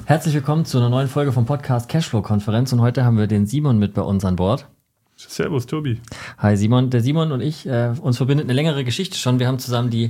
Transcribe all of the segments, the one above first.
Herzlich willkommen zu einer neuen Folge vom Podcast Cashflow-Konferenz und heute haben wir den Simon mit bei uns an Bord. Servus, Tobi. Hi Simon. Der Simon und ich, uns verbindet eine längere Geschichte schon. Wir haben zusammen die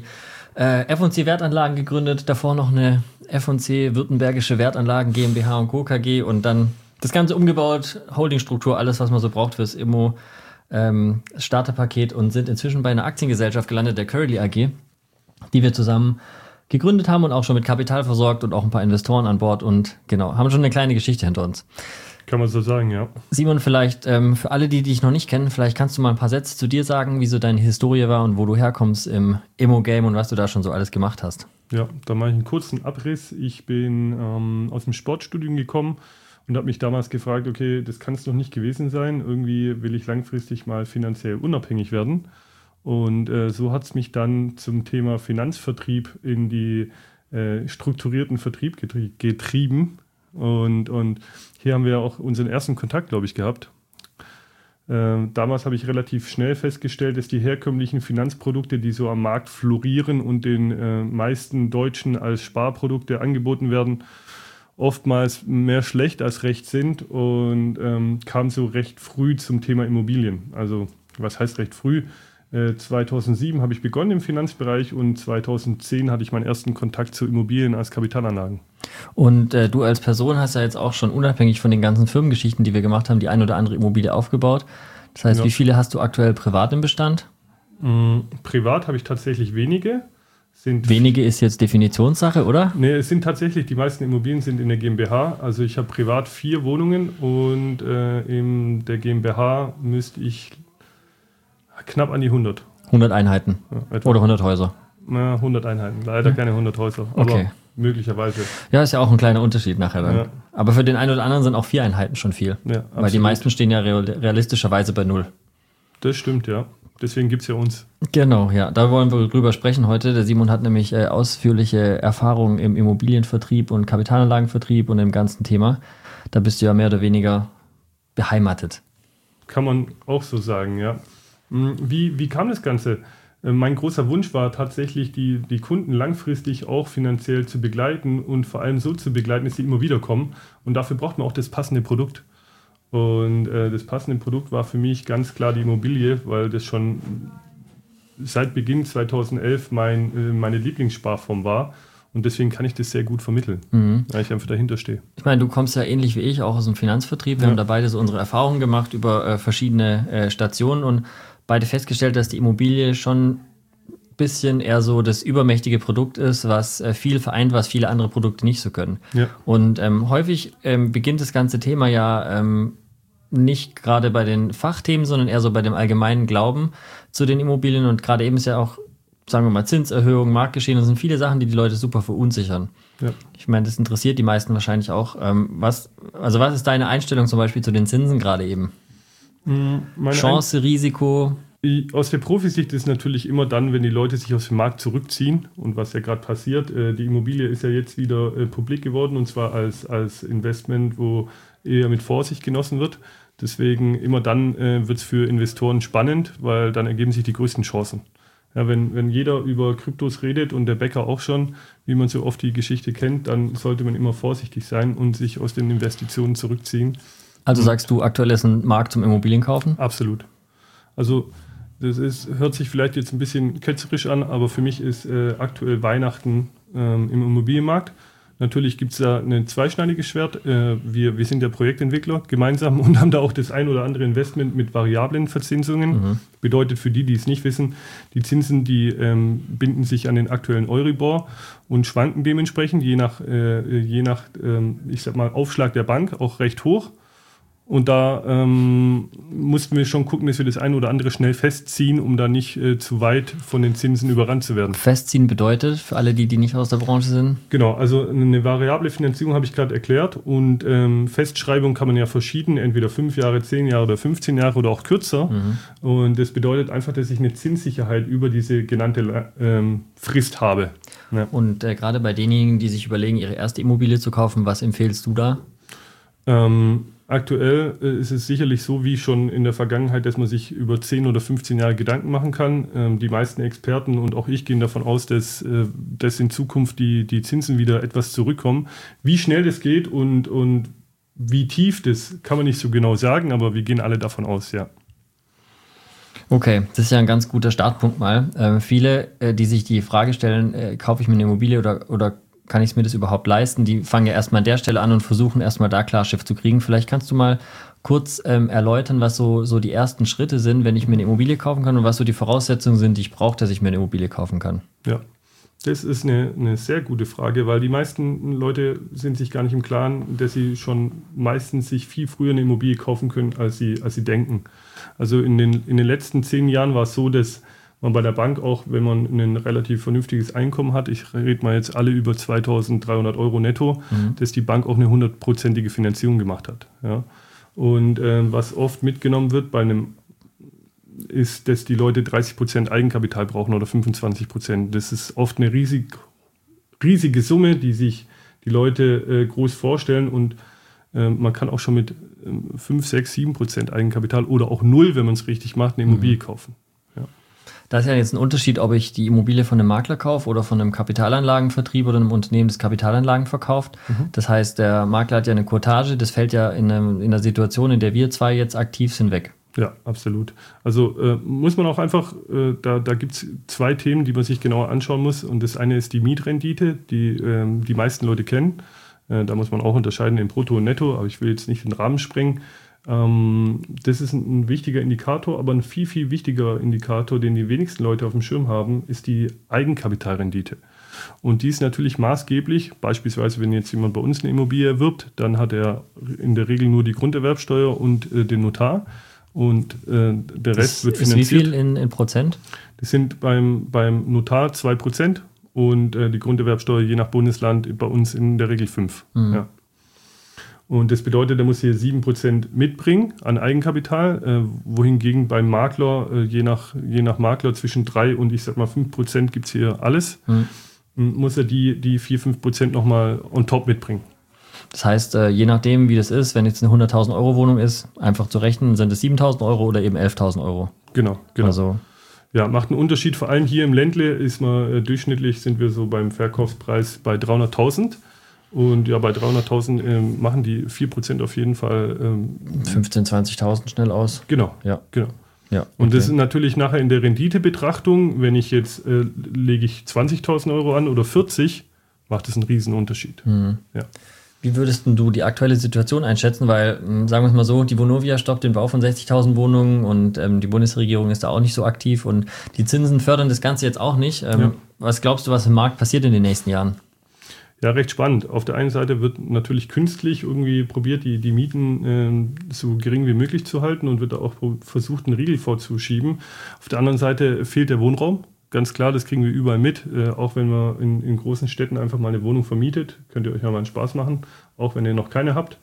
F&C Wertanlagen gegründet, davor noch eine F&C Württembergische Wertanlagen GmbH und Co. KG und dann das Ganze umgebaut, Holdingstruktur, alles was man so braucht fürs Immo, Starterpaket und sind inzwischen bei einer Aktiengesellschaft gelandet, der Curly AG, die wir zusammen gegründet haben und auch schon mit Kapital versorgt und auch ein paar Investoren an Bord und genau, haben schon eine kleine Geschichte hinter uns. Kann man so sagen, ja. Simon, vielleicht für alle, die dich noch nicht kennen, vielleicht kannst du mal ein paar Sätze zu dir sagen, wie so deine Historie war und wo du herkommst im Immo-Game und was du da schon so alles gemacht hast. Ja, da mache ich einen kurzen Abriss. Ich bin aus dem Sportstudium gekommen und habe mich damals gefragt, okay, das kann es doch nicht gewesen sein. Irgendwie will ich langfristig mal finanziell unabhängig werden. Und so hat es mich dann zum Thema Finanzvertrieb in die strukturierten Vertrieb getrieben. Und hier haben wir auch unseren ersten Kontakt, glaube ich, gehabt. Damals habe ich relativ schnell festgestellt, dass die herkömmlichen Finanzprodukte, die so am Markt florieren und den meisten Deutschen als Sparprodukte angeboten werden, oftmals mehr schlecht als recht sind und kam so recht früh zum Thema Immobilien. Also was heißt recht früh? 2007 habe ich begonnen im Finanzbereich und 2010 hatte ich meinen ersten Kontakt zu Immobilien als Kapitalanlagen. Und du als Person hast ja jetzt auch schon unabhängig von den ganzen Firmengeschichten, die wir gemacht haben, die ein oder andere Immobilie aufgebaut. Das heißt, Wie viele hast du aktuell privat im Bestand? Privat habe ich tatsächlich wenige. Wenige ist jetzt Definitionssache, oder? Nee, es sind tatsächlich, die meisten Immobilien sind in der GmbH. Also ich habe privat 4 Wohnungen und in der GmbH müsste ich knapp an die 100. 100 Einheiten Ja, oder 100 Häuser? 100 Einheiten, leider keine 100 Häuser, aber okay. Möglicherweise. Ja, ist ja auch ein kleiner Unterschied nachher dann. Ja. Aber für den einen oder anderen sind auch 4 Einheiten schon viel. Ja, weil die meisten stehen ja realistischerweise bei 0. Das stimmt, ja. Deswegen gibt es ja uns. Genau, ja. Da wollen wir drüber sprechen heute. Der Simon hat nämlich ausführliche Erfahrungen im Immobilienvertrieb und Kapitalanlagenvertrieb und im ganzen Thema. Da bist du ja mehr oder weniger beheimatet. Kann man auch so sagen, ja. Wie kam das Ganze? Mein großer Wunsch war tatsächlich, die Kunden langfristig auch finanziell zu begleiten und vor allem so zu begleiten, dass sie immer wieder kommen. Und dafür braucht man auch das passende Produkt. Und das passende Produkt war für mich ganz klar die Immobilie, weil das schon seit Beginn 2011 meine Lieblingssparform war. Und deswegen kann ich das sehr gut vermitteln, weil ich einfach dahinter stehe. Ich meine, du kommst ja ähnlich wie ich auch aus dem Finanzvertrieb. Wir haben da beide so unsere Erfahrungen gemacht über verschiedene Stationen und beide festgestellt, dass die Immobilie schon ein bisschen eher so das übermächtige Produkt ist, was viel vereint, was viele andere Produkte nicht so können. Ja. Und häufig beginnt das ganze Thema ja nicht gerade bei den Fachthemen, sondern eher so bei dem allgemeinen Glauben zu den Immobilien. Und gerade eben ist ja auch, sagen wir mal, Zinserhöhung, Marktgeschehen, das sind viele Sachen, die Leute super verunsichern. Ja. Ich meine, das interessiert die meisten wahrscheinlich auch. Was ist deine Einstellung zum Beispiel zu den Zinsen gerade eben? Chance, Risiko? Aus der Profisicht ist es natürlich immer dann, wenn die Leute sich aus dem Markt zurückziehen und was ja gerade passiert. Die Immobilie ist ja jetzt wieder publik geworden und zwar als Investment, wo eher mit Vorsicht genossen wird. Deswegen immer dann wird es für Investoren spannend, weil dann ergeben sich die größten Chancen. Ja, wenn jeder über Kryptos redet und der Bäcker auch schon, wie man so oft die Geschichte kennt, dann sollte man immer vorsichtig sein und sich aus den Investitionen zurückziehen. Also sagst du, aktuell ist ein Markt zum Immobilienkaufen? Absolut. Also hört sich vielleicht jetzt ein bisschen ketzerisch an, aber für mich ist aktuell Weihnachten im Immobilienmarkt. Natürlich gibt es da ein zweischneidiges Schwert. Wir sind ja Projektentwickler gemeinsam und haben da auch das ein oder andere Investment mit variablen Verzinsungen. Bedeutet für die es nicht wissen, die Zinsen, die binden sich an den aktuellen Euribor und schwanken dementsprechend, je nach ich sag mal, Aufschlag der Bank auch recht hoch. Und da mussten wir schon gucken, dass wir das eine oder andere schnell festziehen, um da nicht zu weit von den Zinsen überrannt zu werden. Festziehen bedeutet, für alle, die nicht aus der Branche sind? Genau, also eine variable Finanzierung habe ich gerade erklärt und Festschreibung kann man ja verschieden, entweder 5 Jahre, 10 Jahre oder 15 Jahre oder auch kürzer. Und das bedeutet einfach, dass ich eine Zinssicherheit über diese genannte Frist habe. Ja. Und gerade bei denjenigen, die sich überlegen, ihre erste Immobilie zu kaufen, was empfehlst du da? Aktuell ist es sicherlich so wie schon in der Vergangenheit, dass man sich über 10 oder 15 Jahre Gedanken machen kann. Die meisten Experten und auch ich gehen davon aus, dass in Zukunft die Zinsen wieder etwas zurückkommen. Wie schnell das geht und wie tief, das kann man nicht so genau sagen, aber wir gehen alle davon aus, ja. Okay, das ist ja ein ganz guter Startpunkt mal. Viele, die sich die Frage stellen, kaufe ich mir eine Immobilie oder kann ich mir das überhaupt leisten? Die fangen ja erstmal an der Stelle an und versuchen erstmal da Klarschiff zu kriegen. Vielleicht kannst du mal kurz erläutern, was so die ersten Schritte sind, wenn ich mir eine Immobilie kaufen kann und was so die Voraussetzungen sind, die ich brauche, dass ich mir eine Immobilie kaufen kann. Ja, das ist eine sehr gute Frage, weil die meisten Leute sind sich gar nicht im Klaren, dass sie schon meistens sich viel früher eine Immobilie kaufen können, als sie denken. Also in den letzten 10 Jahren war es so, dass man bei der Bank auch, wenn man ein relativ vernünftiges Einkommen hat, ich rede mal jetzt alle über 2.300 € netto, dass die Bank auch eine 100%ige Finanzierung gemacht hat. Ja. Und was oft mitgenommen wird ist, dass die Leute 30% Eigenkapital brauchen oder 25%. Das ist oft eine riesige Summe, die sich die Leute groß vorstellen und man kann auch schon mit 5, 6, 7% Eigenkapital oder auch 0, wenn man es richtig macht, eine Immobilie kaufen. Da ist ja jetzt ein Unterschied, ob ich die Immobilie von einem Makler kaufe oder von einem Kapitalanlagenvertrieb oder einem Unternehmen, das Kapitalanlagen verkauft. Das heißt, der Makler hat ja eine Courtage, das fällt ja in einer Situation, in der wir zwei jetzt aktiv sind, weg. Ja, absolut. Also muss man auch einfach, da gibt es 2 Themen, die man sich genauer anschauen muss. Und das eine ist die Mietrendite, die meisten Leute kennen. Da muss man auch unterscheiden in Brutto und Netto, aber ich will jetzt nicht den Rahmen sprengen. Das ist ein wichtiger Indikator, aber ein viel, viel wichtiger Indikator, den die wenigsten Leute auf dem Schirm haben, ist die Eigenkapitalrendite. Und die ist natürlich maßgeblich. Beispielsweise, wenn jetzt jemand bei uns eine Immobilie erwirbt, dann hat er in der Regel nur die Grunderwerbsteuer und den Notar. Und der Rest wird finanziert. Ist wie viel in Prozent? Das sind beim Notar 2% und die Grunderwerbsteuer je nach Bundesland bei uns in der Regel 5%. Ja. Und das bedeutet, er muss hier 7% mitbringen an Eigenkapital, wohingegen beim Makler, je nach Makler zwischen 3 und 5% gibt es hier alles, muss er die 4-5% nochmal on top mitbringen. Das heißt, je nachdem, wie das ist, wenn jetzt eine 100.000 € Wohnung ist, einfach zu rechnen, sind es 7.000 € oder eben 11.000 €. Genau. Also, ja, macht einen Unterschied. Vor allem hier im Ländle ist man durchschnittlich sind wir so beim Verkaufspreis bei 300.000. Und ja, bei 300.000 machen die 4% auf jeden Fall 15.000, 20.000 schnell aus. Genau. Ja. Ja, okay. Und das ist natürlich nachher in der Renditebetrachtung, wenn ich jetzt lege ich 20.000 € an oder 40, macht das einen riesen Unterschied. Ja. Wie würdest du die aktuelle Situation einschätzen? Weil, sagen wir es mal so, die Vonovia stoppt den Bau von 60.000 Wohnungen und die Bundesregierung ist da auch nicht so aktiv und die Zinsen fördern das Ganze jetzt auch nicht. Was glaubst du, was im Markt passiert in den nächsten Jahren? Ja, recht spannend. Auf der einen Seite wird natürlich künstlich irgendwie probiert, die Mieten so gering wie möglich zu halten und wird da auch versucht, einen Riegel vorzuschieben. Auf der anderen Seite fehlt der Wohnraum. Ganz klar, das kriegen wir überall mit. Auch wenn man in großen Städten einfach mal eine Wohnung vermietet, könnt ihr euch ja mal einen Spaß machen, auch wenn ihr noch keine habt.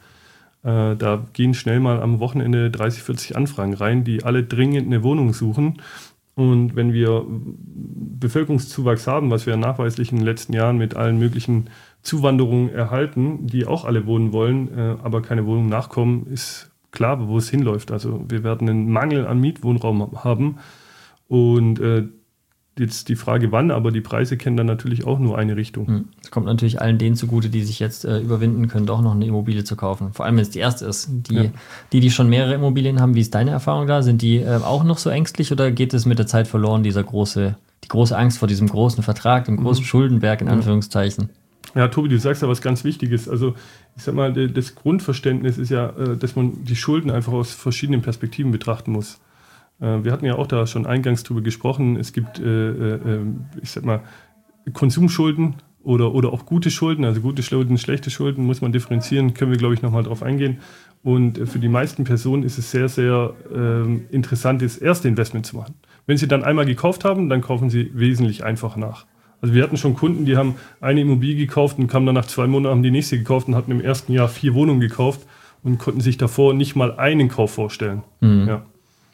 Da gehen schnell mal am Wochenende 30, 40 Anfragen rein, die alle dringend eine Wohnung suchen. Und wenn wir Bevölkerungszuwachs haben, was wir nachweislich in den letzten Jahren mit allen möglichen Zuwanderungen erhalten, die auch alle wohnen wollen, aber keine Wohnung nachkommen, ist klar, wo es hinläuft. Also wir werden einen Mangel an Mietwohnraum haben und jetzt die Frage wann, aber die Preise kennen dann natürlich auch nur eine Richtung. Es kommt natürlich allen denen zugute, die sich jetzt überwinden können, doch noch eine Immobilie zu kaufen. Vor allem, wenn es die erste ist. Die schon mehrere Immobilien haben, wie ist deine Erfahrung da? Sind die auch noch so ängstlich oder geht es mit der Zeit verloren, die große Angst vor diesem großen Vertrag, dem großen Schuldenberg in Anführungszeichen? Ja, Tobi, du sagst ja was ganz Wichtiges. Also ich sag mal, das Grundverständnis ist ja, dass man die Schulden einfach aus verschiedenen Perspektiven betrachten muss. Wir hatten ja auch da schon eingangs drüber gesprochen. Es gibt, ich sag mal, Konsumschulden oder auch gute Schulden. Also gute Schulden, schlechte Schulden muss man differenzieren. Können wir, glaube ich, nochmal drauf eingehen. Und für die meisten Personen ist es sehr, sehr interessant, das erste Investment zu machen. Wenn sie dann einmal gekauft haben, dann kaufen sie wesentlich einfacher nach. Also wir hatten schon Kunden, die haben eine Immobilie gekauft und kamen dann nach 2 Monaten, haben die nächste gekauft und hatten im ersten Jahr 4 Wohnungen gekauft und konnten sich davor nicht mal einen Kauf vorstellen. Ja.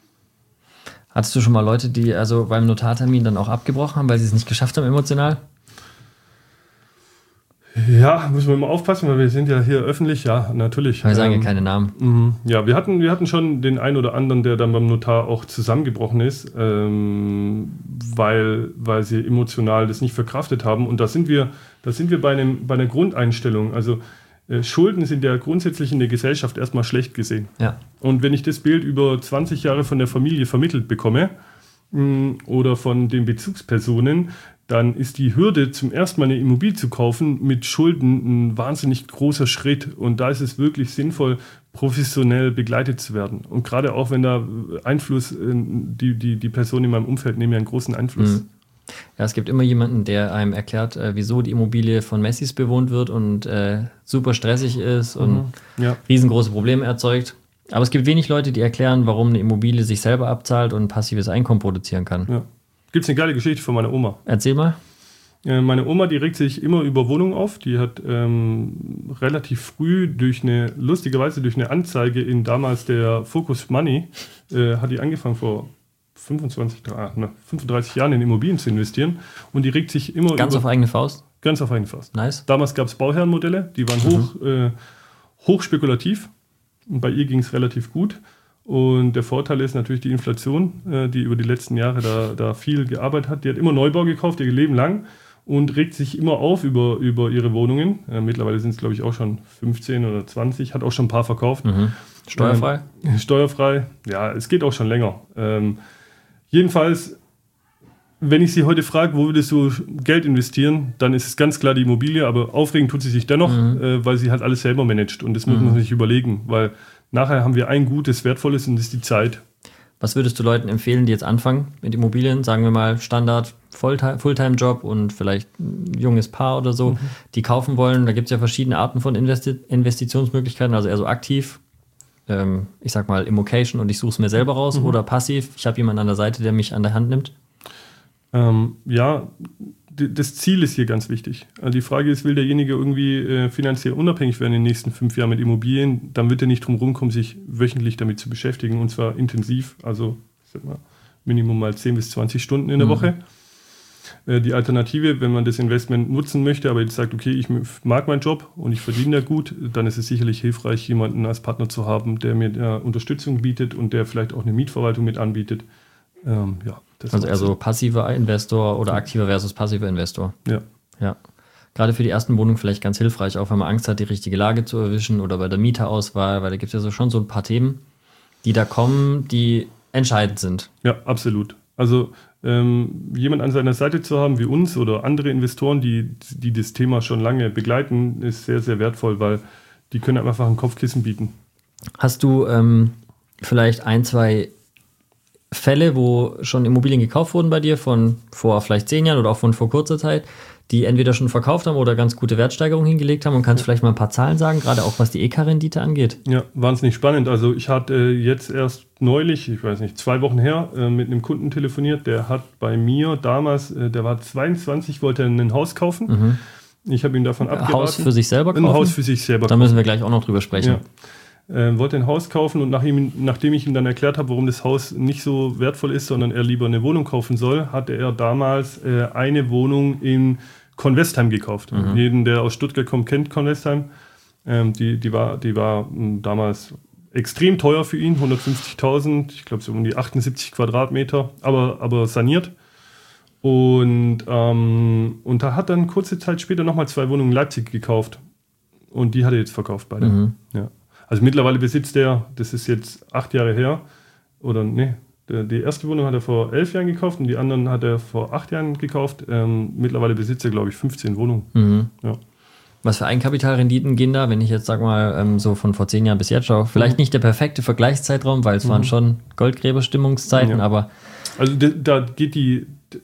Hattest du schon mal Leute, die also beim Notartermin dann auch abgebrochen haben, weil sie es nicht geschafft haben emotional? Ja, müssen wir immer aufpassen, weil wir sind ja hier öffentlich. Ja, natürlich. Wir sagen ja keine Namen. Ja, wir hatten schon den einen oder anderen, der dann beim Notar auch zusammengebrochen ist, weil sie emotional das nicht verkraftet haben. Und da sind wir bei einer Grundeinstellung. Also Schulden sind ja grundsätzlich in der Gesellschaft erstmal schlecht gesehen. Ja. Und wenn ich das Bild über 20 Jahre von der Familie vermittelt bekomme oder von den Bezugspersonen, dann ist die Hürde, zum ersten Mal eine Immobilie zu kaufen, mit Schulden ein wahnsinnig großer Schritt. Und da ist es wirklich sinnvoll, professionell begleitet zu werden. Und gerade auch, wenn da Einfluss, die Personen in meinem Umfeld nehmen ja einen großen Einfluss. Ja, es gibt immer jemanden, der einem erklärt, wieso die Immobilie von Messis bewohnt wird und super stressig ist und riesengroße Probleme erzeugt. Aber es gibt wenig Leute, die erklären, warum eine Immobilie sich selber abzahlt und passives Einkommen produzieren kann. Ja. Gibt es eine geile Geschichte von meiner Oma. Erzähl mal. Meine Oma, die regt sich immer über Wohnungen auf. Die hat relativ früh lustigerweise durch eine Anzeige in damals der Focus Money, hat die angefangen vor 35 Jahren in Immobilien zu investieren. Und die regt sich immer Ganz auf eigene Faust? Ganz auf eigene Faust. Nice. Damals gab es Bauherrenmodelle, die waren hoch spekulativ. Und bei ihr ging es relativ gut. Und der Vorteil ist natürlich die Inflation, die über die letzten Jahre da viel gearbeitet hat. Die hat immer Neubau gekauft, ihr Leben lang, und regt sich immer auf über ihre Wohnungen. Mittlerweile sind es, glaube ich, auch schon 15 oder 20, hat auch schon ein paar verkauft. Steuerfrei? Steuerfrei, ja, es geht auch schon länger. Jedenfalls, wenn ich sie heute frage, wo würdest du Geld investieren, dann ist es ganz klar die Immobilie, aber aufregen tut sie sich dennoch, weil sie halt alles selber managt. Und das muss man sich überlegen, weil nachher haben wir ein gutes, wertvolles, und das ist die Zeit. Was würdest du Leuten empfehlen, die jetzt anfangen mit Immobilien? Sagen wir mal Standard, Fulltime-Job und vielleicht ein junges Paar oder so, die kaufen wollen. Da gibt es ja verschiedene Arten von Investitionsmöglichkeiten, also eher so aktiv. Ich sag mal Immocation und ich suche es mir selber raus, oder passiv. Ich habe jemanden an der Seite, der mich an der Hand nimmt. Das Ziel ist hier ganz wichtig. Also die Frage ist, will derjenige irgendwie finanziell unabhängig werden in den nächsten 5 Jahren mit Immobilien, dann wird er nicht drum rumkommen, sich wöchentlich damit zu beschäftigen, und zwar intensiv, also ich sag mal, Minimum mal 10 bis 20 Stunden in der Woche. Die Alternative, wenn man das Investment nutzen möchte, aber jetzt sagt, okay, ich mag meinen Job und ich verdiene da gut, dann ist es sicherlich hilfreich, jemanden als Partner zu haben, der mir Unterstützung bietet und der vielleicht auch eine Mietverwaltung mit anbietet. Also eher so passiver Investor oder aktiver versus passiver Investor. Ja. Gerade für die ersten Wohnungen vielleicht ganz hilfreich, auch wenn man Angst hat, die richtige Lage zu erwischen, oder bei der Mieterauswahl, weil da gibt es ja schon so ein paar Themen, die da kommen, die entscheidend sind. Ja, absolut. Also jemand an seiner Seite zu haben wie uns oder andere Investoren, die das Thema schon lange begleiten, ist sehr, sehr wertvoll, weil die können einfach ein Kopfkissen bieten. Hast du vielleicht 1, 2 Fälle, wo schon Immobilien gekauft wurden bei dir von vor vielleicht 10 Jahren oder auch von vor kurzer Zeit, die entweder schon verkauft haben oder ganz gute Wertsteigerungen hingelegt haben, und kannst vielleicht mal ein paar Zahlen sagen, gerade auch was die EK-Rendite angeht? Ja, wahnsinnig spannend. Also ich hatte jetzt erst neulich, ich weiß nicht, 2 Wochen her, mit einem Kunden telefoniert, der hat bei mir damals, der war 22, wollte ein Haus kaufen. Ich habe ihn davon abgeraten. Haus für sich selber kaufen? Ein Haus für sich selber kaufen. Da müssen wir gleich auch noch drüber sprechen. Ja. Wollte ein Haus kaufen, und nachdem ich ihm dann erklärt habe, warum das Haus nicht so wertvoll ist, sondern er lieber eine Wohnung kaufen soll, hatte er damals eine Wohnung in Convestheim gekauft. Jeden, der aus Stuttgart kommt, kennt Convestheim. Die war damals extrem teuer für ihn, 150.000, ich glaube so um die 78 Quadratmeter, aber saniert. Und da hat dann kurze Zeit später nochmal 2 Wohnungen in Leipzig gekauft. Und die hat er jetzt verkauft, beide. Ja. Also mittlerweile besitzt er, das ist jetzt 8 Jahre her, oder nee, die erste Wohnung hat er vor 11 Jahren gekauft und die anderen hat er vor 8 Jahren gekauft. Mittlerweile besitzt er, glaube ich, 15 Wohnungen. Ja. Was für Eigenkapitalrenditen gehen da, wenn ich jetzt, sag mal, so von vor 10 Jahren bis jetzt schaue? Vielleicht nicht der perfekte Vergleichszeitraum, weil es waren schon Goldgräberstimmungszeiten, aber... Also da geht die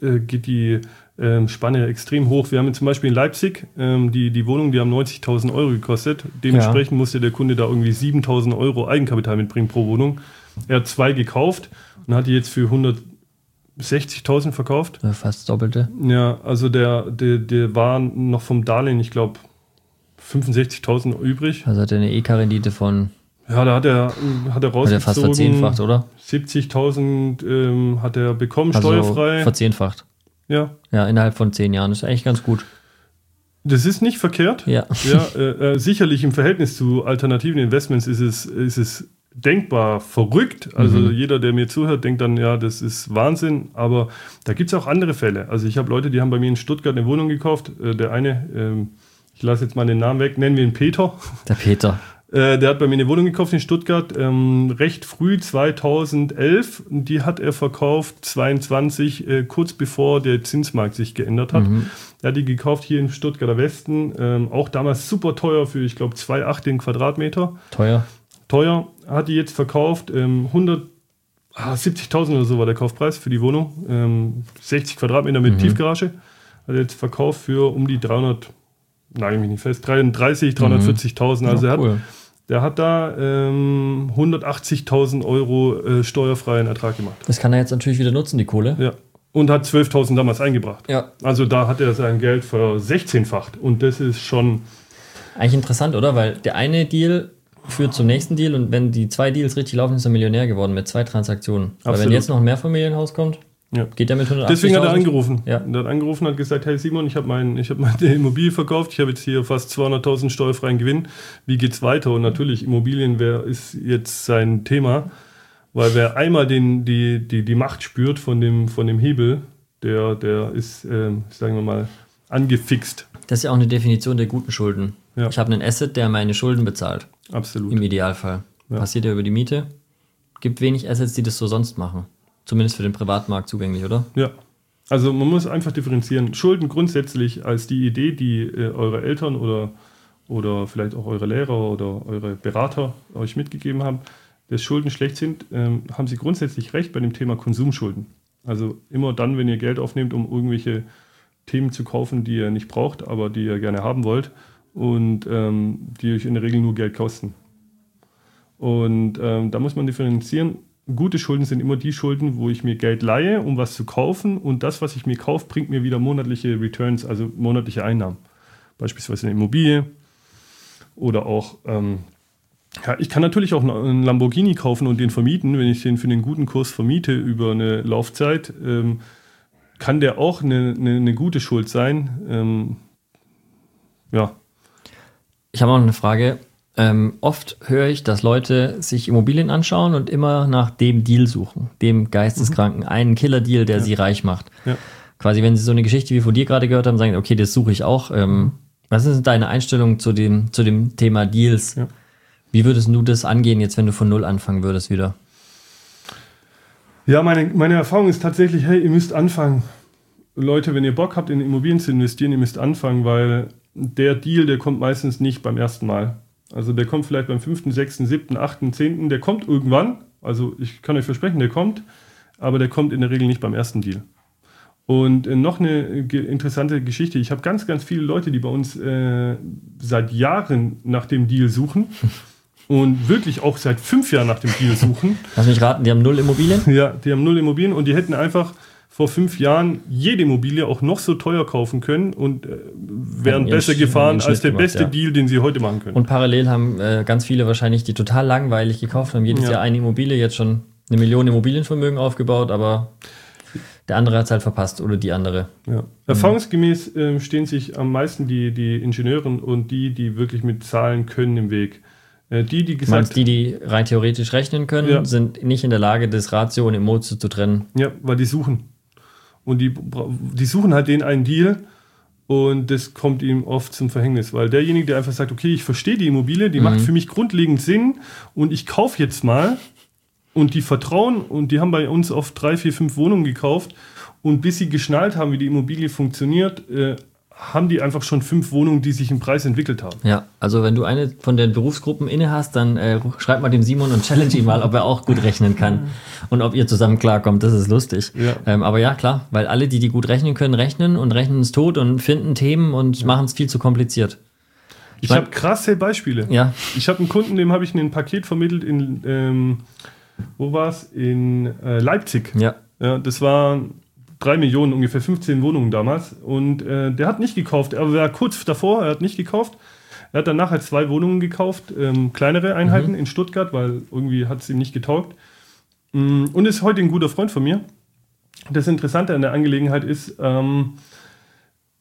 Spanne extrem hoch. Wir haben zum Beispiel in Leipzig die Wohnung, die haben 90.000 Euro gekostet. Dementsprechend musste der Kunde da irgendwie 7.000 Euro Eigenkapital mitbringen pro Wohnung. Er hat 2 gekauft und hat die jetzt für 160.000 verkauft. Fast das Doppelte. Ja, also der war noch vom Darlehen, ich glaube, 65.000 übrig. Also hat er eine EK-Rendite von... Ja, da hat er rausgezogen. Hat er fast verzehnfacht, oder? 70.000 hat er bekommen, also steuerfrei. Verzehnfacht. Ja. Ja, innerhalb von 10 Jahren. Das ist eigentlich ganz gut. Das ist nicht verkehrt. Ja. Sicherlich im Verhältnis zu alternativen Investments ist es denkbar verrückt. Also jeder, der mir zuhört, denkt dann, ja, das ist Wahnsinn. Aber da gibt es auch andere Fälle. Also ich habe Leute, die haben bei mir in Stuttgart eine Wohnung gekauft. Der eine, ich lasse jetzt mal den Namen weg, nennen wir ihn Peter. Der Peter. Der hat bei mir eine Wohnung gekauft in Stuttgart, recht früh, 2011. Die hat er verkauft, 22, kurz bevor der Zinsmarkt sich geändert hat. Er hat die gekauft hier im Stuttgarter Westen, auch damals super teuer für, ich glaube, 2,8 den Quadratmeter. Teuer. Hat die jetzt verkauft, 70.000 oder so war der Kaufpreis für die Wohnung. 60 Quadratmeter mit Tiefgarage. Hat er jetzt verkauft für um die 300, nagel mich nicht fest, 340.000. Also der hat da 180.000 Euro steuerfreien Ertrag gemacht. Das kann er jetzt natürlich wieder nutzen, die Kohle. Ja. Und hat 12.000 damals eingebracht. Ja. Also da hat er sein Geld ver-16-facht. Und das ist schon... Eigentlich interessant, oder? Weil der eine Deal führt zum nächsten Deal und wenn die 2 Deals richtig laufen, ist er Millionär geworden mit 2 Transaktionen. Aber wenn jetzt noch ein Mehrfamilienhaus kommt, geht er mit 180.000. Deswegen hat er angerufen. Ja. Er hat angerufen und hat gesagt, hey Simon, ich habe meine Immobilie verkauft, ich habe jetzt hier fast 200.000 steuerfreien Gewinn. Wie geht's weiter? Und natürlich, Immobilien ist jetzt sein Thema, weil wer einmal die Macht spürt von dem Hebel, der ist, sagen wir mal, angefixt. Das ist ja auch eine Definition der guten Schulden. Ja. Ich habe einen Asset, der meine Schulden bezahlt. Absolut. Im Idealfall. Ja. Passiert ja über die Miete. Gibt wenig Assets, die das so sonst machen. Zumindest für den Privatmarkt zugänglich, oder? Ja. Also man muss einfach differenzieren. Schulden grundsätzlich als die Idee, die eure Eltern oder vielleicht auch eure Lehrer oder eure Berater euch mitgegeben haben, dass Schulden schlecht sind, haben sie grundsätzlich recht bei dem Thema Konsumschulden. Also immer dann, wenn ihr Geld aufnehmt, um irgendwelche Themen zu kaufen, die ihr nicht braucht, aber die ihr gerne haben wollt und die euch in der Regel nur Geld kosten. Und da muss man differenzieren. Gute Schulden sind immer die Schulden, wo ich mir Geld leihe, um was zu kaufen und das, was ich mir kaufe, bringt mir wieder monatliche Returns, also monatliche Einnahmen. Beispielsweise eine Immobilie oder auch, ich kann natürlich auch einen Lamborghini kaufen und den vermieten. Wenn ich den für einen guten Kurs vermiete über eine Laufzeit, kann der auch eine gute Schuld sein. Ich habe auch noch eine Frage. Oft höre ich, dass Leute sich Immobilien anschauen und immer nach dem Deal suchen, dem Geisteskranken, einen Killer-Deal, der sie reich macht. Ja. Quasi, wenn sie so eine Geschichte wie von dir gerade gehört haben, sagen, okay, das suche ich auch. Was ist deine Einstellung zu dem Thema Deals? Ja. Wie würdest du das angehen, jetzt wenn du von Null anfangen würdest wieder? Ja, meine Erfahrung ist tatsächlich, hey, ihr müsst anfangen. Leute, wenn ihr Bock habt, in Immobilien zu investieren, ihr müsst anfangen, weil der Deal, der kommt meistens nicht beim ersten Mal. Also der kommt vielleicht beim 5., 6., 7., 8., 10., der kommt irgendwann. Also ich kann euch versprechen, der kommt, aber der kommt in der Regel nicht beim ersten Deal. Und noch eine interessante Geschichte. Ich habe ganz, ganz viele Leute, die bei uns seit Jahren nach dem Deal suchen und wirklich auch seit 5 Jahren nach dem Deal suchen. Lass mich raten, die haben 0 Immobilien? Ja, die haben 0 Immobilien und die hätten einfach vor 5 Jahren jede Immobilie auch noch so teuer kaufen können und wären besser gefahren als der beste Deal, den sie heute machen können. Und parallel haben ganz viele wahrscheinlich, die total langweilig gekauft haben, jedes Jahr eine Immobilie, jetzt schon 1 Million Immobilienvermögen aufgebaut, aber der andere hat es halt verpasst oder die andere. Ja. Erfahrungsgemäß stehen sich am meisten die Ingenieure und die wirklich mit Zahlen können im Weg. Die rein theoretisch rechnen können, sind nicht in der Lage, das Ratio und Emotion zu trennen. Ja, weil die suchen. Und die suchen halt den einen Deal und das kommt ihm oft zum Verhängnis, weil derjenige, der einfach sagt, okay, ich verstehe die Immobilie, die macht für mich grundlegend Sinn und ich kaufe jetzt mal und die vertrauen und die haben bei uns oft 3, 4, 5 Wohnungen gekauft und bis sie geschnallt haben, wie die Immobilie funktioniert, haben die einfach schon 5 Wohnungen, die sich im Preis entwickelt haben. Ja, also wenn du eine von den Berufsgruppen inne hast, dann schreib mal dem Simon und challenge ihn mal, ob er auch gut rechnen kann und ob ihr zusammen klarkommt, das ist lustig. Ja. Aber ja, klar, weil alle, die gut rechnen können, rechnen es tot und finden Themen und machen es viel zu kompliziert. Ich habe krasse Beispiele. Ja. Ich habe einen Kunden, dem habe ich ein Paket vermittelt in, wo war es? In Leipzig. Ja. Ja, das war 3 Millionen, ungefähr 15 Wohnungen damals. Und der hat nicht gekauft. Er war kurz davor, er hat nicht gekauft. Er hat dann nachher 2 Wohnungen gekauft, kleinere Einheiten in Stuttgart, weil irgendwie hat es ihm nicht getaugt. Und ist heute ein guter Freund von mir. Das Interessante an der Angelegenheit ist,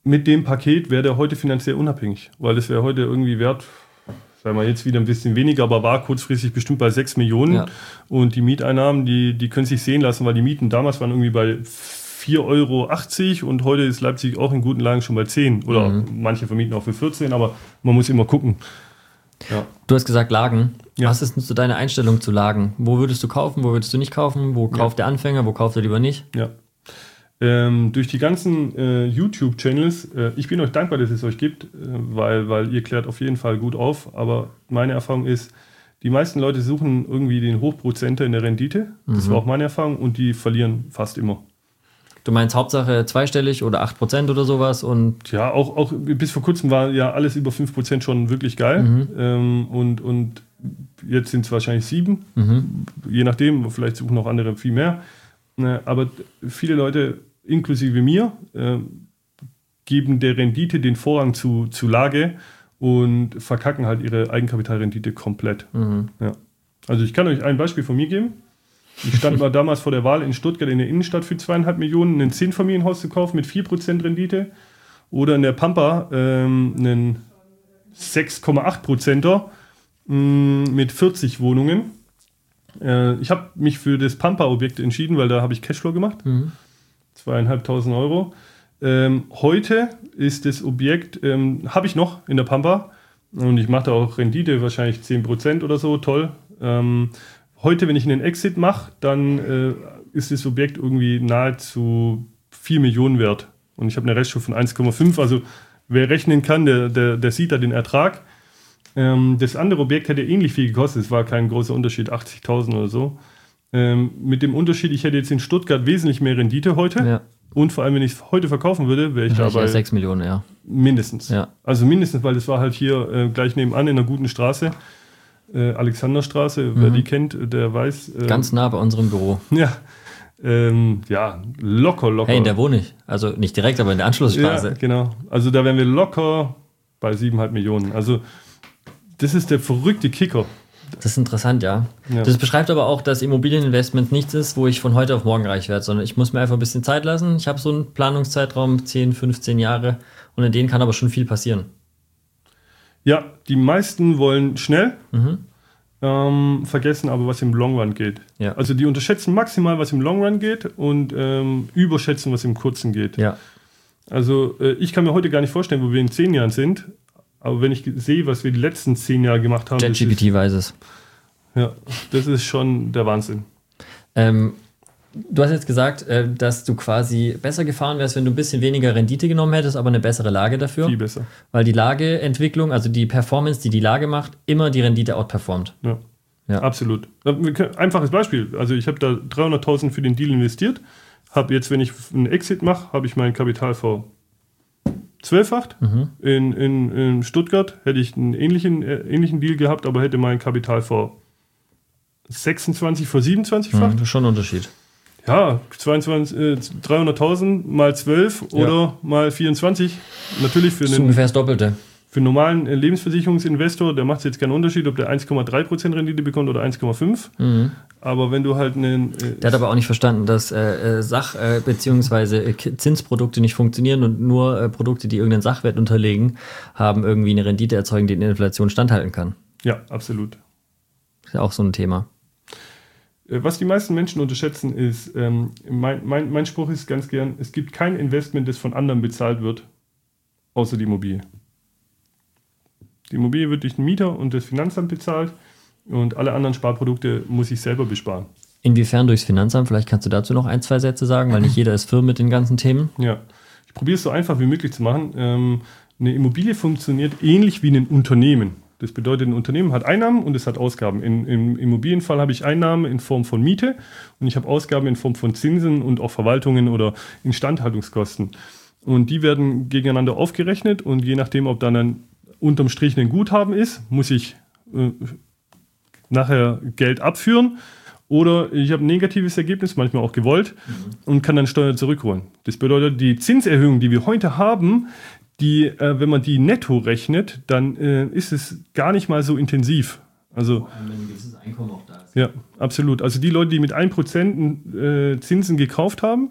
mit dem Paket wäre der heute finanziell unabhängig, weil das wäre heute irgendwie wert, sagen wir jetzt wieder ein bisschen weniger, aber war kurzfristig bestimmt bei 6 Millionen. Ja. Und die Mieteinnahmen, die können sich sehen lassen, weil die Mieten damals waren irgendwie bei 4,80 € und heute ist Leipzig auch in guten Lagen schon bei 10. Oder manche vermieten auch für 14, aber man muss immer gucken. Ja. Du hast gesagt Lagen. Ja. Was ist denn so deine Einstellung zu Lagen? Wo würdest du kaufen, wo würdest du nicht kaufen? Wo kauft der Anfänger, wo kauft er lieber nicht? Ja. Durch die ganzen YouTube-Channels, ich bin euch dankbar, dass es euch gibt, weil ihr klärt auf jeden Fall gut auf, aber meine Erfahrung ist, die meisten Leute suchen irgendwie den Hochprozenter in der Rendite, das war auch meine Erfahrung, und die verlieren fast immer. Du meinst Hauptsache zweistellig oder 8% oder sowas? Und ja, auch bis vor kurzem war ja alles über 5% schon wirklich geil. Und jetzt sind es wahrscheinlich 7%. Je nachdem, vielleicht suchen auch andere viel mehr. Aber viele Leute, inklusive mir, geben der Rendite den Vorrang zu Lage und verkacken halt ihre Eigenkapitalrendite komplett. Ja. Also ich kann euch ein Beispiel von mir geben. Ich stand mal damals vor der Wahl in Stuttgart in der Innenstadt für 2,5 Millionen ein 10-Familienhaus zu kaufen mit 4% Rendite oder in der Pampa einen 6,8%er mit 40 Wohnungen. Ich habe mich für das Pampa-Objekt entschieden, weil da habe ich Cashflow gemacht. 2.500 €. Heute ist das Objekt, habe ich noch in der Pampa und ich mache da auch Rendite, wahrscheinlich 10% oder so, toll. Heute, wenn ich einen Exit mache, dann ist das Objekt irgendwie nahezu 4 Millionen wert. Und ich habe eine Restschuld von 1,5. Also wer rechnen kann, der sieht da den Ertrag. Das andere Objekt hätte ähnlich viel gekostet. Es war kein großer Unterschied, 80.000 oder so. Mit dem Unterschied, ich hätte jetzt in Stuttgart wesentlich mehr Rendite heute. Ja. Und vor allem, wenn ich es heute verkaufen würde, wäre ich dabei 6 Millionen, ja. Mindestens. Ja. Also mindestens, weil das war halt hier gleich nebenan in einer guten Straße. Alexanderstraße, wer die kennt, der weiß. Ganz nah bei unserem Büro. Ja, locker. Hey, in der wohne ich. Also nicht direkt, aber in der Anschlussstraße. Ja, genau. Also da wären wir locker bei 7,5 Millionen. Also das ist der verrückte Kicker. Das ist interessant, ja. Das beschreibt aber auch, dass Immobilieninvestment nichts ist, wo ich von heute auf morgen reich werde, sondern ich muss mir einfach ein bisschen Zeit lassen. Ich habe so einen Planungszeitraum, 10, 15 Jahre, und in denen kann aber schon viel passieren. Ja, die meisten wollen schnell, vergessen aber, was im Long Run geht. Ja. Also die unterschätzen maximal, was im Long Run geht und überschätzen, was im Kurzen geht. Ja. Also ich kann mir heute gar nicht vorstellen, wo wir in 10 Jahren sind, aber wenn ich sehe, was wir die letzten 10 Jahre gemacht haben... ChatGPT weiß es. Ja, das ist schon der Wahnsinn. Du hast jetzt gesagt, dass du quasi besser gefahren wärst, wenn du ein bisschen weniger Rendite genommen hättest, aber eine bessere Lage dafür. Viel besser. Weil die Lageentwicklung, also die Performance, die Lage macht, immer die Rendite outperformt. Ja, absolut. Einfaches Beispiel. Also ich habe da 300.000 für den Deal investiert. Habe jetzt, wenn ich einen Exit mache, habe ich mein Kapital ver-12-facht. In Stuttgart hätte ich einen ähnlichen Deal gehabt, aber hätte mein Kapital ver-26, ver-27-facht. Schon ein Unterschied. Ja, 300.000 mal 12 oder mal 24. Natürlich für ungefähr das Doppelte. Für einen normalen Lebensversicherungsinvestor, der macht es jetzt keinen Unterschied, ob der 1,3% Rendite bekommt oder 1,5. Aber wenn du halt einen... der hat aber auch nicht verstanden, dass bzw. Zinsprodukte nicht funktionieren und nur Produkte, die irgendeinen Sachwert unterlegen, haben irgendwie eine Rendite erzeugen, die in der Inflation standhalten kann. Ja, absolut. Ist ja auch so ein Thema. Was die meisten Menschen unterschätzen ist, mein Spruch ist ganz gern, es gibt kein Investment, das von anderen bezahlt wird, außer die Immobilie. Die Immobilie wird durch den Mieter und das Finanzamt bezahlt und alle anderen Sparprodukte muss ich selber besparen. Inwiefern durchs Finanzamt? Vielleicht kannst du dazu noch 1, 2 Sätze sagen, weil nicht jeder ist firm mit den ganzen Themen. Ja, ich probiere es so einfach wie möglich zu machen. Eine Immobilie funktioniert ähnlich wie ein Unternehmen. Das bedeutet, ein Unternehmen hat Einnahmen und es hat Ausgaben. Im Immobilienfall habe ich Einnahmen in Form von Miete und ich habe Ausgaben in Form von Zinsen und auch Verwaltungen oder Instandhaltungskosten. Und die werden gegeneinander aufgerechnet und je nachdem, ob dann unterm Strich ein Guthaben ist, muss ich nachher Geld abführen oder ich habe ein negatives Ergebnis, manchmal auch gewollt, und kann dann Steuern zurückholen. Das bedeutet, die Zinserhöhung, die wir heute haben, die, wenn man die netto rechnet, dann ist es gar nicht mal so intensiv. Also, vor allem, wenn ein gewisses Einkommen auch da ist. Ja, absolut. Also die Leute, die mit 1% Zinsen gekauft haben,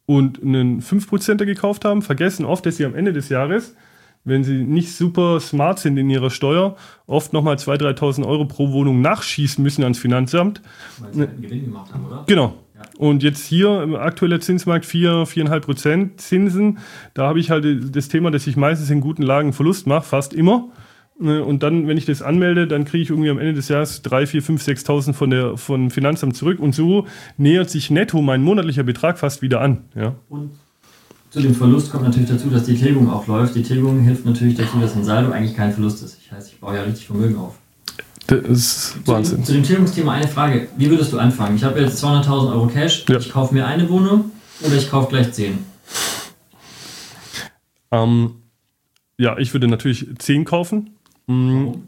und einen 5%er gekauft haben, vergessen oft, dass sie am Ende des Jahres, wenn sie nicht super smart sind in ihrer Steuer, oft nochmal 2.000, 3.000 Euro pro Wohnung nachschießen müssen ans Finanzamt. Weil sie halt einen Gewinn gemacht haben, oder? Genau. Ja. Und jetzt hier im aktuellen Zinsmarkt 4,5% Zinsen. Da habe ich halt das Thema, dass ich meistens in guten Lagen Verlust mache, fast immer. Und dann, wenn ich das anmelde, dann kriege ich irgendwie am Ende des Jahres 3.000, 4.000, 5.000, 6.000 vom Finanzamt zurück. Und so nähert sich netto mein monatlicher Betrag fast wieder an. Ja. Und zu dem Verlust kommt natürlich dazu, dass die Tilgung auch läuft. Die Tilgung hilft natürlich dazu, dass ein Saldo eigentlich kein Verlust ist. Das heißt, ich baue ja richtig Vermögen auf. Das ist Wahnsinn. Zu dem Tilgungsthema eine Frage. Wie würdest du anfangen? Ich habe jetzt 200.000 Euro Cash. Ja. Ich kaufe mir eine Wohnung oder ich kaufe gleich 10? Ja, ich würde natürlich 10 kaufen. Warum?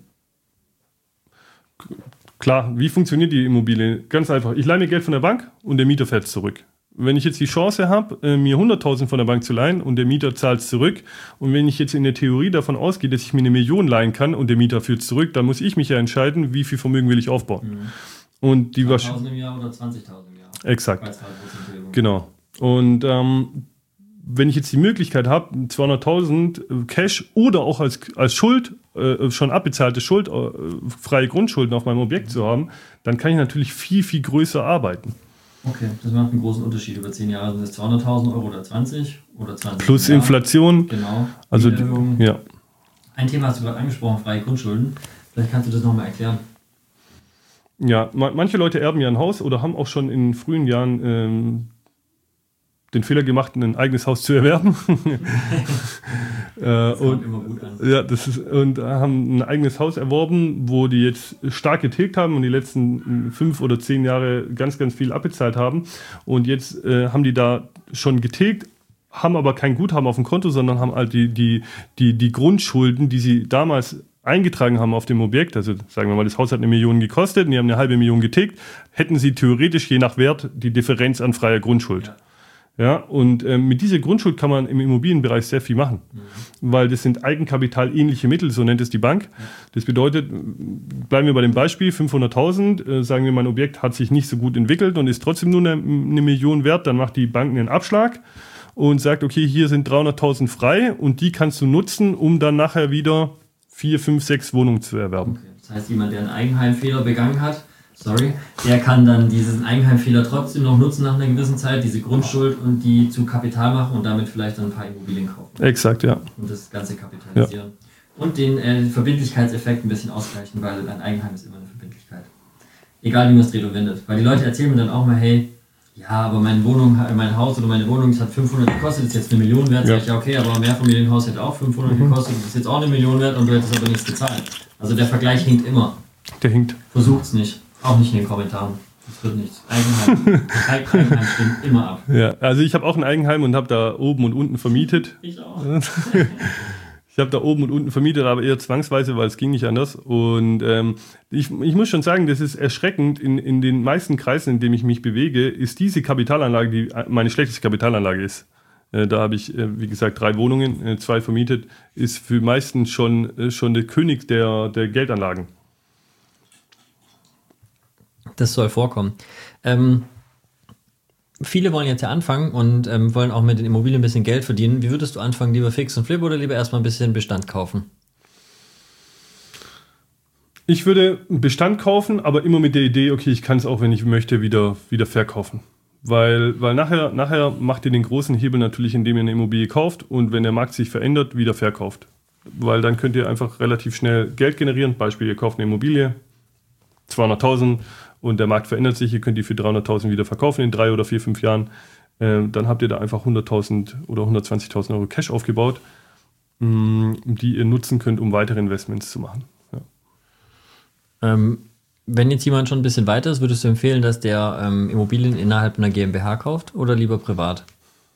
Klar, wie funktioniert die Immobilie? Ganz einfach. Ich leihe mir Geld von der Bank und der Mieter fährt zurück. Wenn ich jetzt die Chance habe, mir 100.000 von der Bank zu leihen und der Mieter zahlt es zurück und wenn ich jetzt in der Theorie davon ausgehe, dass ich mir 1 Million leihen kann und der Mieter führt zurück, dann muss ich mich ja entscheiden, wie viel Vermögen will ich aufbauen. Mhm. Und die 1.000 im Jahr oder 20.000 im Jahr? Exakt. Genau. Und wenn ich jetzt die Möglichkeit habe, 200.000 Cash oder auch als Schuld, schon abbezahlte Schuld, freie Grundschulden auf meinem Objekt zu haben, dann kann ich natürlich viel, viel größer arbeiten. Okay, das macht einen großen Unterschied. Über 10 Jahre sind es 200.000 Euro oder 20 oder 20. Plus Inflation. Genau. Also, ja. Ein Thema hast du gerade angesprochen, freie Grundschulden. Vielleicht kannst du das nochmal erklären. Ja, manche Leute erben ja ein Haus oder haben auch schon in frühen Jahren den Fehler gemacht, ein eigenes Haus zu erwerben. Das kommt immer gut an. Ja, und haben ein eigenes Haus erworben, wo die jetzt stark getilgt haben und die letzten 5 oder 10 Jahre ganz, ganz viel abbezahlt haben. Und jetzt haben die da schon getilgt, haben aber kein Guthaben auf dem Konto, sondern haben halt die Grundschulden, die sie damals eingetragen haben auf dem Objekt, also sagen wir mal, das Haus hat 1 Million gekostet und die haben 1.500.000 getilgt, hätten sie theoretisch je nach Wert die Differenz an freier Grundschuld. Ja. Ja, und mit dieser Grundschuld kann man im Immobilienbereich sehr viel machen, weil das sind eigenkapitalähnliche Mittel, so nennt es die Bank. Das bedeutet, bleiben wir bei dem Beispiel, 500.000, sagen wir, mein Objekt hat sich nicht so gut entwickelt und ist trotzdem nur eine Million wert, dann macht die Bank einen Abschlag und sagt, okay, hier sind 300.000 frei und die kannst du nutzen, um dann nachher wieder 4, 5, 6 Wohnungen zu erwerben. Okay. Das heißt, jemand, der einen Eigenheimfehler begangen hat, der kann dann diesen Eigenheimfehler trotzdem noch nutzen nach einer gewissen Zeit, diese Grundschuld und die zu Kapital machen und damit vielleicht dann ein paar Immobilien kaufen. Exakt, ja. Und das Ganze kapitalisieren. Ja. Und den Verbindlichkeitseffekt ein bisschen ausgleichen, weil ein Eigenheim ist immer eine Verbindlichkeit. Egal wie man es dreht und wendet. Weil die Leute erzählen mir dann auch mal, hey, ja, aber mein Haus oder meine Wohnung, das hat 500 gekostet, ist jetzt 1 Million wert. Sag ich, ja, okay, aber ein Mehrfamilienhaus hätte auch 500 gekostet, das ist jetzt auch 1 Million wert und du hättest aber nichts gezahlt. Also der Vergleich hinkt immer. Der hinkt. Versucht's nicht. Auch nicht in den Kommentaren. Das wird nichts. Eigenheim stimmt immer ab. Ja, also ich habe auch ein Eigenheim und habe da oben und unten vermietet. Ich auch. Ich habe da oben und unten vermietet, aber eher zwangsweise, weil es ging nicht anders. Und ich muss schon sagen, das ist erschreckend. In den meisten Kreisen, in denen ich mich bewege, ist diese Kapitalanlage, die meine schlechteste Kapitalanlage ist. Da habe ich, wie gesagt, 3 Wohnungen, 2 vermietet, ist für die meisten schon der König der Geldanlagen. Das soll vorkommen. Viele wollen jetzt ja anfangen und wollen auch mit den Immobilien ein bisschen Geld verdienen. Wie würdest du anfangen? Lieber Fix und Flip oder lieber erstmal ein bisschen Bestand kaufen? Ich würde Bestand kaufen, aber immer mit der Idee, okay, ich kann es auch, wenn ich möchte, wieder verkaufen. Weil nachher macht ihr den großen Hebel natürlich, indem ihr eine Immobilie kauft und wenn der Markt sich verändert, wieder verkauft. Weil dann könnt ihr einfach relativ schnell Geld generieren. Beispiel, ihr kauft eine Immobilie, 200.000 und der Markt verändert sich, ihr könnt die für 300.000 wieder verkaufen in 3 oder 4, 5 Jahren. Dann habt ihr da einfach 100.000 oder 120.000 Euro Cash aufgebaut, die ihr nutzen könnt, um weitere Investments zu machen. Ja. Wenn jetzt jemand schon ein bisschen weiter ist, würdest du empfehlen, dass der Immobilien innerhalb einer GmbH kauft oder lieber privat?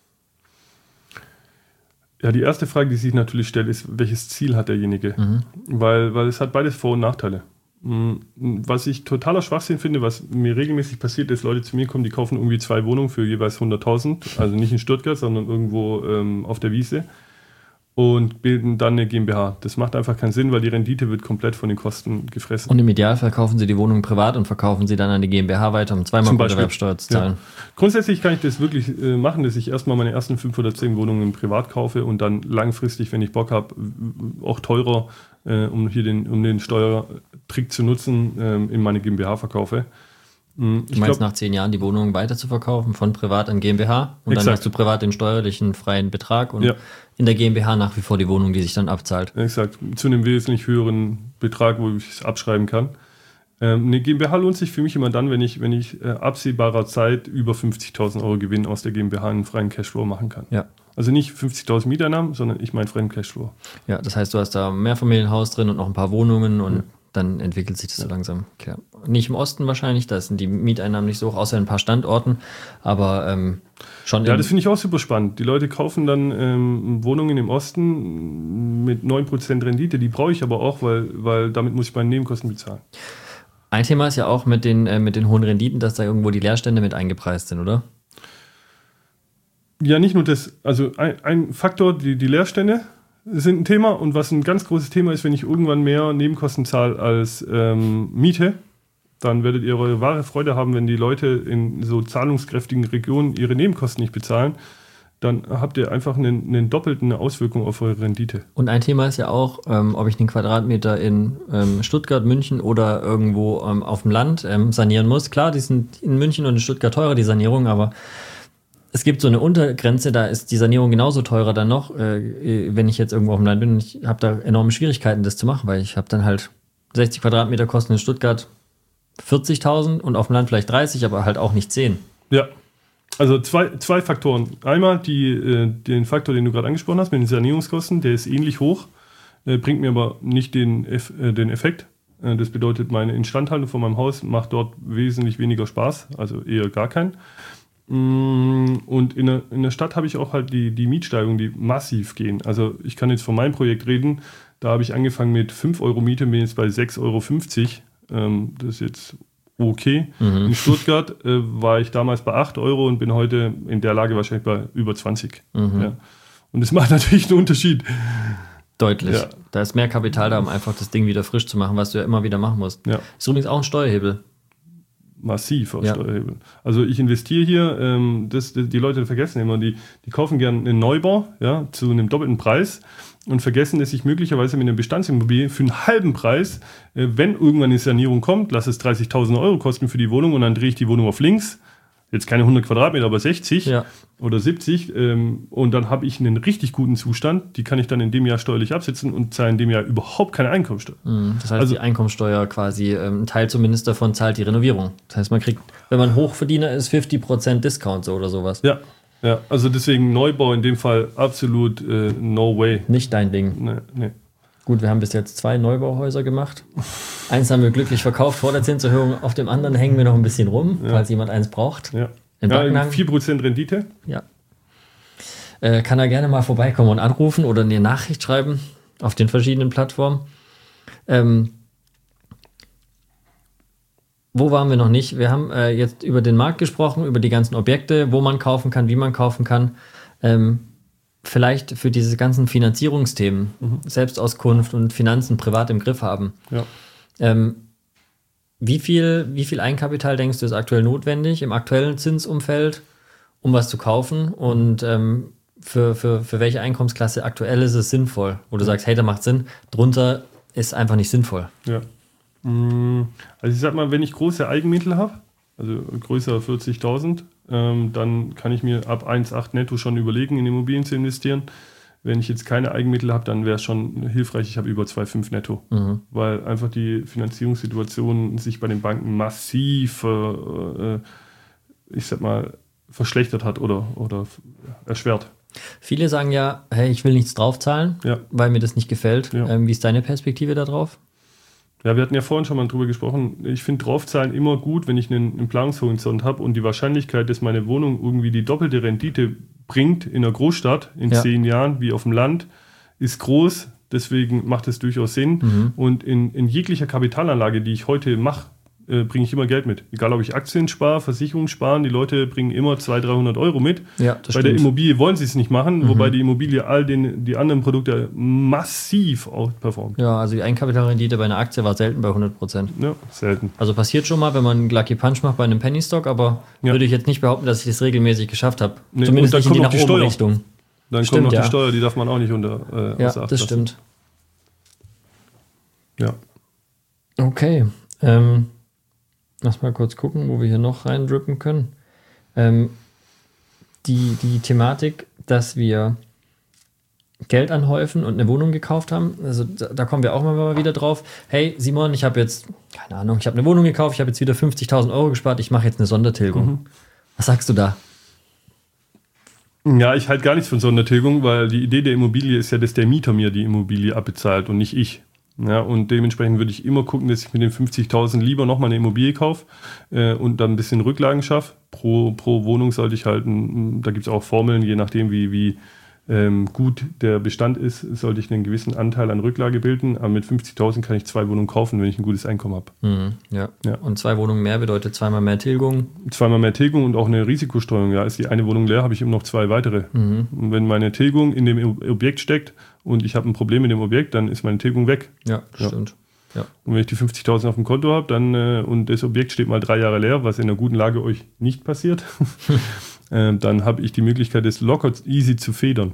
Ja, die erste Frage, die sich natürlich stellt, ist, welches Ziel hat derjenige? Weil es hat beides Vor- und Nachteile. Was ich totaler Schwachsinn finde, was mir regelmäßig passiert, ist, Leute zu mir kommen, die kaufen irgendwie 2 Wohnungen für jeweils 100.000, also nicht in Stuttgart, sondern irgendwo auf der Wiese und bilden dann eine GmbH. Das macht einfach keinen Sinn, weil die Rendite wird komplett von den Kosten gefressen. Und im Idealfall kaufen Sie die Wohnung privat und verkaufen sie dann an die GmbH weiter, um zweimal Grunderwerbsteuer zu zahlen. Ja. Grundsätzlich kann ich das wirklich machen, dass ich erstmal meine ersten 5 oder 10 Wohnungen privat kaufe und dann langfristig, wenn ich Bock habe, auch teurer, um den Steuertrick zu nutzen, in meine GmbH verkaufe. Du meinst, nach 10 Jahren die Wohnung weiter zu verkaufen, von privat an GmbH und dann hast du privat den steuerlichen freien Betrag und in der GmbH nach wie vor die Wohnung, die sich dann abzahlt. Exakt, zu einem wesentlich höheren Betrag, wo ich es abschreiben kann. Eine GmbH lohnt sich für mich immer dann, wenn ich absehbarer Zeit über 50.000 Euro Gewinn aus der GmbH einen freien Cashflow machen kann. Ja. Also nicht 50.000 Mieteinnahmen, sondern ich meinen freien Cashflow. Ja, das heißt, du hast da ein Mehrfamilienhaus drin und noch ein paar Wohnungen und dann entwickelt sich das so langsam. Klar. Nicht im Osten wahrscheinlich, da sind die Mieteinnahmen nicht so hoch, außer in ein paar Standorten, aber schon. Ja, das finde ich auch super spannend. Die Leute kaufen dann Wohnungen im Osten mit 9% Rendite, die brauche ich aber auch, weil damit muss ich meine Nebenkosten bezahlen. Ein Thema ist ja auch mit den hohen Renditen, dass da irgendwo die Leerstände mit eingepreist sind, oder? Ja, nicht nur das, also ein Faktor, die Leerstände sind ein Thema und was ein ganz großes Thema ist, wenn ich irgendwann mehr Nebenkosten zahle als Miete, dann werdet ihr eure wahre Freude haben, wenn die Leute in so zahlungskräftigen Regionen ihre Nebenkosten nicht bezahlen, dann habt ihr einfach eine doppelte Auswirkung auf eure Rendite. Und ein Thema ist ja auch, ob ich einen Quadratmeter in Stuttgart, München oder irgendwo auf dem Land sanieren muss. Klar, die sind in München und in Stuttgart teurer, die Sanierung, aber es gibt so eine Untergrenze, da ist die Sanierung genauso teurer dann noch, wenn ich jetzt irgendwo auf dem Land bin. Und ich habe da enorme Schwierigkeiten, das zu machen, weil ich habe dann halt 60 Quadratmeter kosten in Stuttgart 40.000 und auf dem Land vielleicht 30, aber halt auch nicht 10. Ja, also zwei Faktoren. Einmal den Faktor, den du gerade angesprochen hast, mit den Sanierungskosten, der ist ähnlich hoch, bringt mir aber nicht den Effekt. Das bedeutet, meine Instandhaltung von meinem Haus macht dort wesentlich weniger Spaß, also eher gar keinen. Und in der Stadt habe ich auch halt die Mietsteigerungen, die massiv gehen. Also ich kann jetzt von meinem Projekt reden, da habe ich angefangen mit 5 Euro Miete, bin jetzt bei 6,50 Euro. Das ist jetzt okay. In Stuttgart war ich damals bei 8 Euro und bin heute in der Lage wahrscheinlich bei über 20. Ja. Und das macht natürlich einen Unterschied. Deutlich. Ja. Da ist mehr Kapital da, um einfach das Ding wieder frisch zu machen, was du ja immer wieder machen musst. Ja. Ist übrigens auch ein Steuerhebel. Massiv aus Steuerhebel. Also ich investiere hier, die Leute vergessen immer, die kaufen gerne einen Neubau zu einem doppelten Preis und vergessen, dass ich möglicherweise mit einer Bestandsimmobilie für einen halben Preis, wenn irgendwann eine Sanierung kommt, lass es 30.000 Euro kosten für die Wohnung und dann drehe ich die Wohnung auf links, jetzt keine 100 Quadratmeter, aber 60 oder 70 und dann habe ich einen richtig guten Zustand, die kann ich dann in dem Jahr steuerlich absetzen und zahle in dem Jahr überhaupt keine Einkommensteuer. Das heißt, die Einkommensteuer quasi, ein Teil zumindest davon zahlt die Renovierung. Das heißt, man kriegt, wenn man Hochverdiener ist, 50% Discount so oder sowas. Ja, also deswegen Neubau in dem Fall absolut no way. Nicht dein Ding. Nee. Gut, wir haben bis jetzt 2 Neubauhäuser gemacht. Eins haben wir glücklich verkauft vor der Zinserhöhung, auf dem anderen hängen wir noch ein bisschen rum, falls jemand eins braucht. Ja. 4% Rendite. Ja. Kann er gerne mal vorbeikommen und anrufen oder eine Nachricht schreiben auf den verschiedenen Plattformen. Wo waren wir noch nicht? Wir haben jetzt über den Markt gesprochen, über die ganzen Objekte, wo man kaufen kann, wie man kaufen kann. Vielleicht für diese ganzen Finanzierungsthemen, Selbstauskunft und Finanzen privat im Griff haben. Ja. Wie viel Eigenkapital denkst du ist aktuell notwendig im aktuellen Zinsumfeld, um was zu kaufen? Und für welche Einkommensklasse aktuell ist es sinnvoll? Wo du sagst, hey, da macht Sinn, drunter ist einfach nicht sinnvoll. Ja. Also ich sag mal, wenn ich große Eigenmittel habe, also größer 40.000, dann kann ich mir ab 1,8 netto schon überlegen, in Immobilien zu investieren. Wenn ich jetzt keine Eigenmittel habe, dann wäre es schon hilfreich, ich habe über 2,5 netto. Weil einfach die Finanzierungssituation sich bei den Banken massiv, verschlechtert hat oder erschwert. Viele sagen ja, hey, ich will nichts draufzahlen, weil mir das nicht gefällt. Ja. Wie ist deine Perspektive da drauf? Ja, wir hatten ja vorhin schon mal drüber gesprochen. Ich finde draufzahlen immer gut, wenn ich einen Planungshorizont habe und die Wahrscheinlichkeit, dass meine Wohnung irgendwie die doppelte Rendite bringt in einer Großstadt in 10 Jahren wie auf dem Land, ist groß. Deswegen macht es durchaus Sinn. Und in jeglicher Kapitalanlage, die ich heute mache, bringe ich immer Geld mit. Egal, ob ich Aktien spare, Versicherungen sparen, die Leute bringen immer 200-300 Euro mit. Ja, das Bei stimmt. der Immobilie wollen sie es nicht machen, wobei die Immobilie die anderen Produkte massiv outperformt. Ja, also die Eigenkapitalrendite bei einer Aktie war selten bei 100%. Ja, selten. Also passiert schon mal, wenn man einen Lucky Punch macht bei einem Penny Stock, aber würde ich jetzt nicht behaupten, dass ich das regelmäßig geschafft habe. Nee, Zumindest und nicht in die dann nach kommt noch oben die Richtung. Dann Stimmt, kommt noch ja. die Steuer, die darf man auch nicht Ja, außer Acht das lassen. stimmt. Ja. Okay. Lass mal kurz gucken, wo wir hier noch reindrippen können. Die Thematik, dass wir Geld anhäufen und eine Wohnung gekauft haben, also da kommen wir auch mal wieder drauf. Hey Simon, ich habe jetzt, keine Ahnung, ich habe eine Wohnung gekauft, ich habe jetzt wieder 50.000 Euro gespart, ich mache jetzt eine Sondertilgung. Was sagst du da? Ja, ich halte gar nichts von Sondertilgung, weil die Idee der Immobilie ist ja, dass der Mieter mir die Immobilie abbezahlt und nicht ich. Ja, und dementsprechend würde ich immer gucken, dass ich mit den 50.000 lieber nochmal eine Immobilie kaufe und dann ein bisschen Rücklagen schaffe. Pro Wohnung sollte ich halten, da gibt es auch Formeln, je nachdem wie gut der Bestand ist, sollte ich einen gewissen Anteil an Rücklage bilden. Aber mit 50.000 kann ich 2 Wohnungen kaufen, wenn ich ein gutes Einkommen habe. Ja. Und 2 Wohnungen mehr bedeutet zweimal mehr Tilgung. Zweimal mehr Tilgung und auch eine Risikostreuung. Ja, ist die eine Wohnung leer, habe ich immer noch 2 weitere. Und wenn meine Tilgung in dem Objekt steckt und ich habe ein Problem mit dem Objekt, dann ist meine Tilgung weg. Ja, stimmt. Ja. Und wenn ich die 50.000 auf dem Konto habe, dann und das Objekt steht mal 3 Jahre leer, was in einer guten Lage euch nicht passiert, dann habe ich die Möglichkeit, das locker easy zu federn.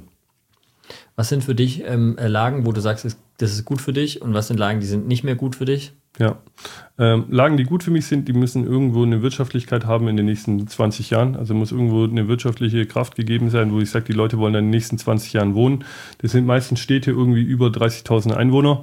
Was sind für dich Lagen, wo du sagst, das ist gut für dich, und was sind Lagen, die sind nicht mehr gut für dich? Ja, Lagen, die gut für mich sind, die müssen irgendwo eine Wirtschaftlichkeit haben in den nächsten 20 Jahren. Also muss irgendwo eine wirtschaftliche Kraft gegeben sein, wo ich sage, die Leute wollen dann in den nächsten 20 Jahren wohnen. Das sind meistens Städte irgendwie über 30.000 Einwohner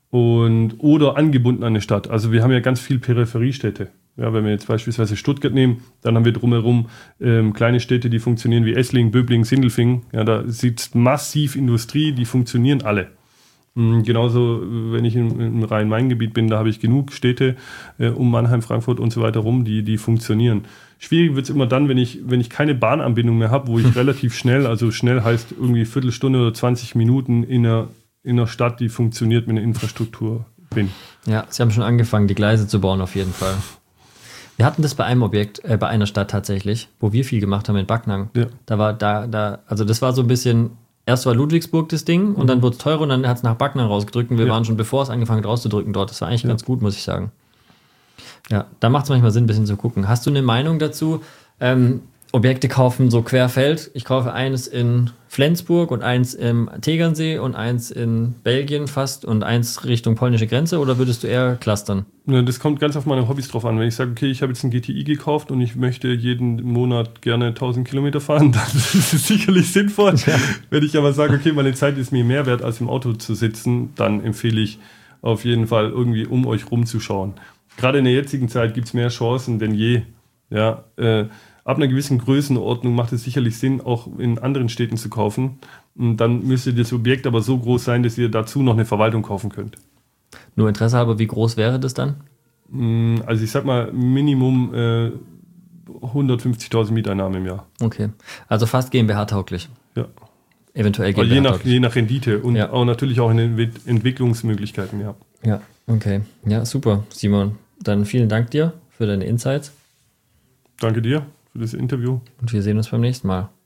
oder angebunden an eine Stadt. Also wir haben ja ganz viel Peripheriestädte. Ja, wenn wir jetzt beispielsweise Stuttgart nehmen, dann haben wir drumherum kleine Städte, die funktionieren wie Esslingen, Böblingen, Sindelfingen. Ja, da sitzt massiv Industrie, die funktionieren alle. Genauso, wenn ich im Rhein-Main-Gebiet bin, da habe ich genug Städte um Mannheim, Frankfurt und so weiter rum, die funktionieren. Schwierig wird es immer dann, wenn ich keine Bahnanbindung mehr habe, wo ich relativ schnell, also schnell heißt irgendwie Viertelstunde oder 20 Minuten in einer Stadt, die funktioniert mit einer Infrastruktur bin. Ja, sie haben schon angefangen, die Gleise zu bauen auf jeden Fall. Wir hatten das bei einem Objekt, bei einer Stadt tatsächlich, wo wir viel gemacht haben in Backnang. Ja. Also das war so ein bisschen, erst war Ludwigsburg das Ding und dann wurde es teurer und dann hat es nach Backnang rausgedrückt und wir waren schon, bevor es angefangen hat rauszudrücken dort. Das war eigentlich ganz gut, muss ich sagen. Ja, da macht es manchmal Sinn, ein bisschen zu gucken. Hast du eine Meinung dazu? Objekte kaufen so querfeld. Ich kaufe eins in Flensburg und eins im Tegernsee und eins in Belgien fast und eins Richtung polnische Grenze, oder würdest du eher clustern? Ja, das kommt ganz auf meine Hobbys drauf an. Wenn ich sage, okay, ich habe jetzt ein GTI gekauft und ich möchte jeden Monat gerne 1000 Kilometer fahren, dann ist es sicherlich sinnvoll. Ja. Wenn ich aber sage, okay, meine Zeit ist mir mehr wert, als im Auto zu sitzen, dann empfehle ich auf jeden Fall irgendwie um euch rumzuschauen. Gerade in der jetzigen Zeit gibt es mehr Chancen denn je. Ja, ab einer gewissen Größenordnung macht es sicherlich Sinn, auch in anderen Städten zu kaufen. Und dann müsste das Objekt aber so groß sein, dass ihr dazu noch eine Verwaltung kaufen könnt. Nur Interesse halber, wie groß wäre das dann? Also ich sag mal Minimum 150.000 Mieteinnahmen im Jahr. Okay, also fast GmbH-tauglich. Ja. Eventuell GmbH-tauglich. Je nach Rendite und auch natürlich auch in den Entwicklungsmöglichkeiten, ja. Ja, okay. Ja, super, Simon. Dann vielen Dank dir für deine Insights. Danke dir für das Interview. Und wir sehen uns beim nächsten Mal.